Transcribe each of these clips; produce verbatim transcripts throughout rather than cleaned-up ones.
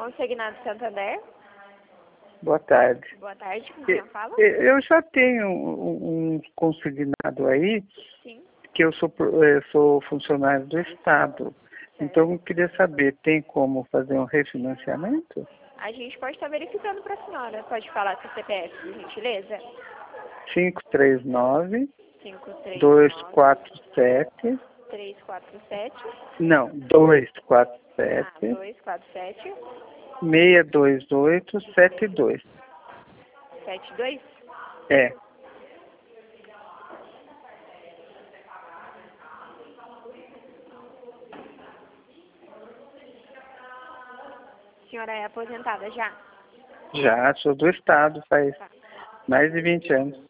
Consignado Santander. Boa tarde. Boa tarde, com quem fala? Eu já tenho um, um consignado aí, Sim. que eu sou, eu sou funcionário do Estado. Certo. Então, eu queria saber, tem como fazer um refinanciamento? A gente pode estar verificando para a senhora. Pode falar com o C P F, por gentileza? cinco três nove, cinco três dois nove, quatro sete, três quatro sete. não, dois quatro Ah, sete, dois quatro sete. seis dois oito, sete dois. sete dois? É, A senhora é aposentada já? já sou do Estado, faz Tá. mais de vinte anos.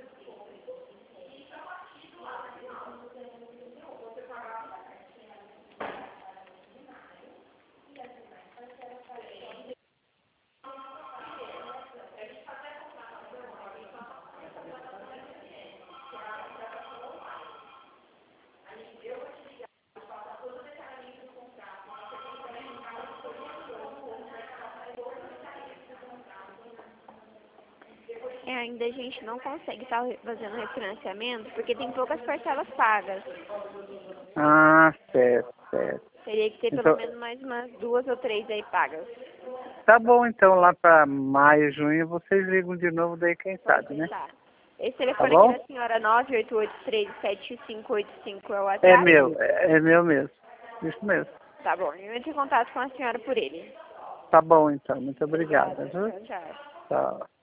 É, ainda a gente não consegue estar fazendo refinanciamento porque tem poucas parcelas pagas. Ah, certo, certo. Teria que ter pelo Então, menos mais umas duas ou três aí pagas. tá bom, então, lá para maio, junho, vocês ligam de novo, daí quem Pode sabe, né? deixar. Esse Tá telefone aqui bom? da senhora nove oito oito três sete cinco oito cinco é o É WhatsApp? meu, é, é meu mesmo. Isso mesmo. Tá bom, eu entro em contato com a senhora por ele. Tá bom, então. Muito Obrigada. obrigado, viu? Tchau, tchau. Tchau.